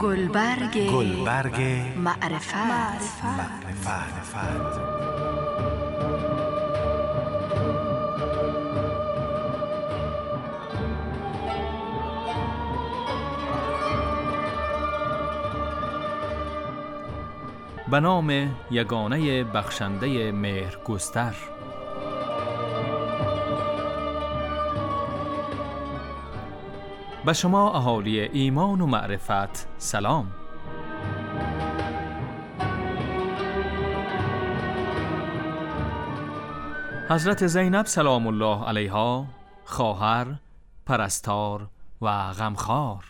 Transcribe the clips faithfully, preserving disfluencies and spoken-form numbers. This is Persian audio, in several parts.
گلبرگ گلبرگ معرفت, معرفت. معرفت. به نام یگانه بخشنده مهرگستر. به شما اهالی ایمان و معرفت سلام. حضرت زینب سلام الله علیها، خواهر، پرستار و غمخوار.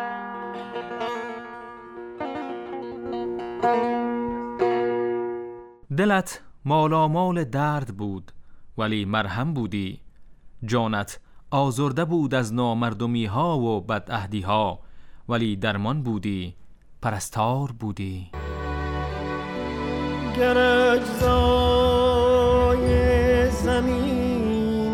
دلت مالامال درد بود ولی مرهم بودی، جانت آزرده بود از نامردمی ها و بدعهدی ها ولی درمان بودی، پرستار بودی. گر اجزای زمینی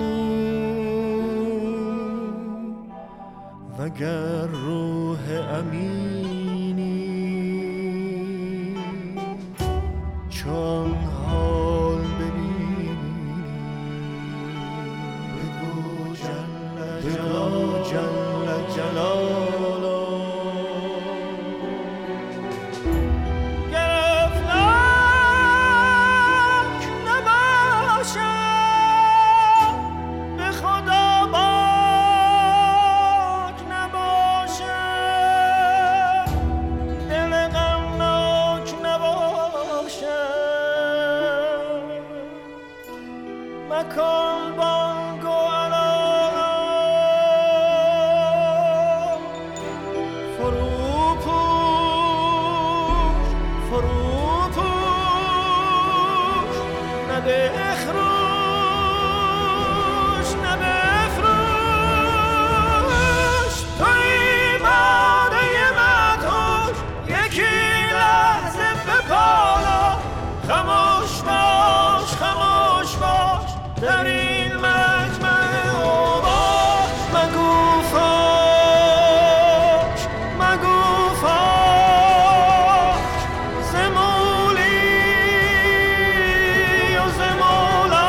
وگر روح امینی، چون حال ببینی بگو جل جلاله، جل جلاله. گر افلاک نباشد به خدا باک نباشد، دل غمناک نباشد، مکن بانگ و علام، فرو پوش فرو پوش، نه بخروش نه بفروش، توی باده مدهوش یکی لحظه بپالا، خموش باش خموش باش در این مجمع اوباش، مگو فاش مگو فاش ز مولی و ز مولا.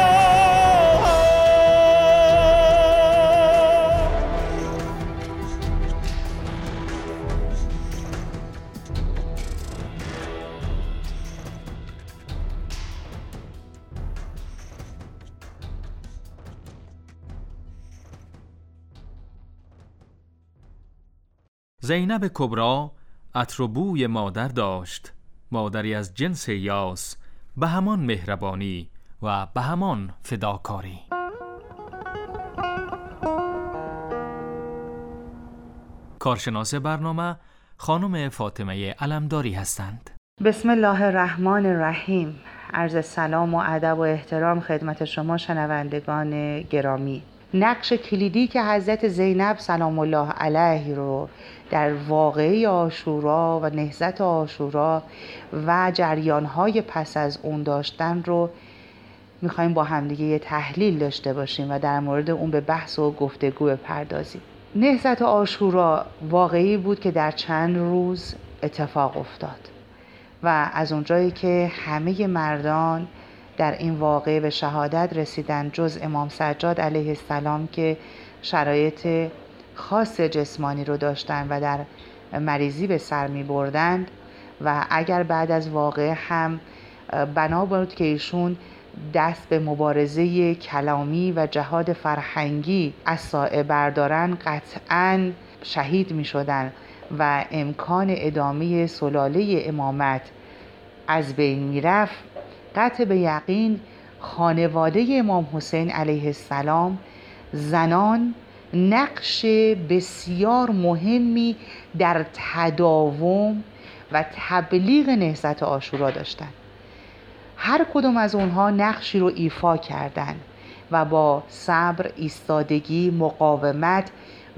زینب کبری عطر و بوی مادر داشت، مادری از جنس یاس، به همان مهربانی و به همان فداکاری. کارشناس برنامه خانم فاطمه علمداری هستند. بسم الله الرحمن الرحیم. عرض سلام و ادب و احترام خدمت شما شنوندگان گرامی. نقش کلیدی که حضرت زینب سلام الله علیه رو در واقعه عاشورا و نهضت عاشورا و جریان‌های پس از اون داشتن رو می‌خوایم با همدیگه یه تحلیل داشته باشیم و در مورد اون به بحث و گفتگو بپردازیم. نهضت عاشورا واقعی بود که در چند روز اتفاق افتاد و از اونجایی که همه مردان در این واقعه به شهادت رسیدن جز امام سجاد علیه السلام که شرایط خاص جسمانی رو داشتن و در مریضی به سر می بردند و اگر بعد از واقعه هم بنا بود که ایشون دست به مبارزه کلامی و جهاد فرهنگی از سایه بردارن، قطعاً شهید می شدن و امکان ادامه سلاله امامت از بین می رفت. قطع به یقین خانواده امام حسین علیه السلام، زنان، نقش بسیار مهمی در تداوم و تبلیغ نهضت عاشورا داشتند. هر کدوم از اونها نقشی رو ایفا کردند و با صبر، ایستادگی، مقاومت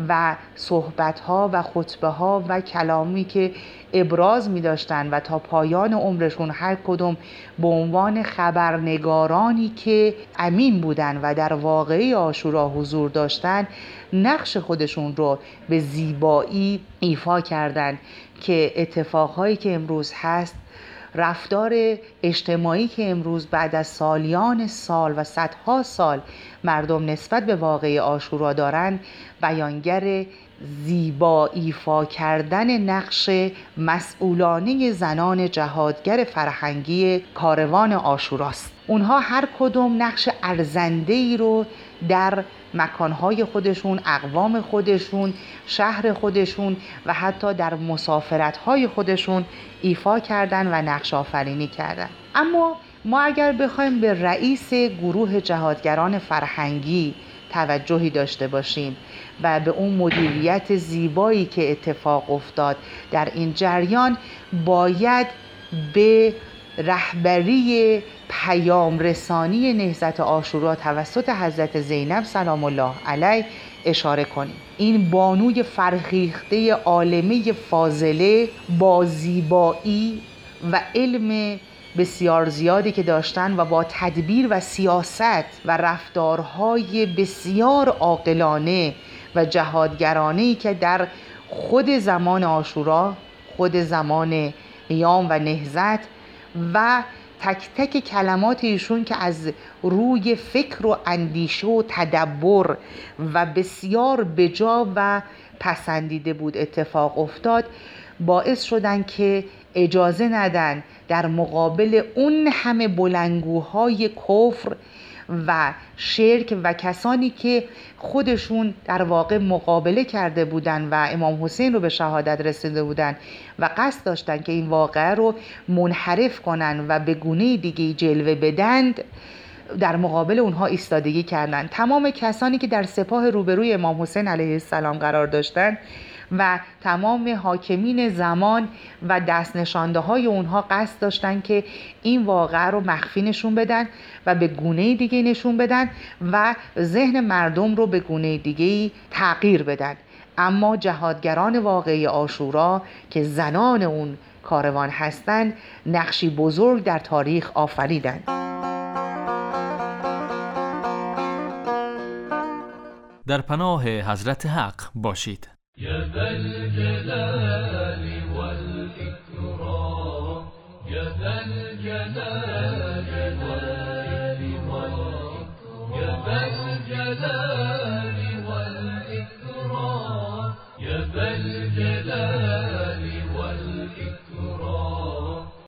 و صحبت‌ها و خطبه‌ها و کلامی که ابراز می‌داشتند و تا پایان عمرشون هر کدوم به عنوان خبرنگارانی که امین بودند و در واقعه عاشورا حضور داشتند نقش خودشون رو به زیبایی ایفا کردند که اتفاقهایی که امروز هست، رفتار اجتماعی که امروز بعد از سالیان سال و صدها سال مردم نسبت به واقعه عاشورا دارند، بیانگر زیبا ایفا کردن نقش مسئولانه زنان جهادگر فرهنگی کاروان عاشوراست. اونها هر کدوم نقش ارزنده‌ای رو در مکانهای خودشون، اقوام خودشون، شهر خودشون و حتی در مسافرتهای خودشون ایفا کردن و نقش آفرینی کردن. اما ما اگر بخوایم به رئیس گروه جهادگران فرهنگی توجهی داشته باشیم و به اون مدیریت زیبایی که اتفاق افتاد در این جریان، باید به رهبری پیام رسانی نهضت عاشورا توسط حضرت زینب سلام الله علیه اشاره کنیم. این بانوی فرهیخته عالمه فاضله با زیبایی و علم بسیار زیادی که داشتن و با تدبیر و سیاست و رفتارهای بسیار عاقلانه و جهادگرانه‌ای که در خود زمان عاشورا، خود زمان قیام و نهضت و تک تک کلمات ایشون که از روی فکر و اندیشه و تدبر و بسیار بجا و پسندیده بود اتفاق افتاد، باعث شدن که اجازه ندن در مقابل اون همه بلندگوهای کفر و شرک و کسانی که خودشون در واقع مقابله کرده بودن و امام حسین رو به شهادت رسیده بودن و قصد داشتن که این واقعه رو منحرف کنن و به گونه دیگه جلوه بدند، در مقابل اونها ایستادگی کردند. تمام کسانی که در سپاه روبروی امام حسین علیه السلام قرار داشتند و تمام حاکمین زمان و دست نشانده های اونها قصد داشتن که این واقعه رو مخفی نشون بدن و به گونه دیگه نشون بدن و ذهن مردم رو به گونه دیگه تغییر بدن. اما جهادگران واقعی عاشورا که زنان اون کاروان هستند، نقشی بزرگ در تاریخ آفریدند. در پناه حضرت حق باشید. يا ذا الجلال والإكرام يا ذا الجلال والإكرام يا ذا الجلال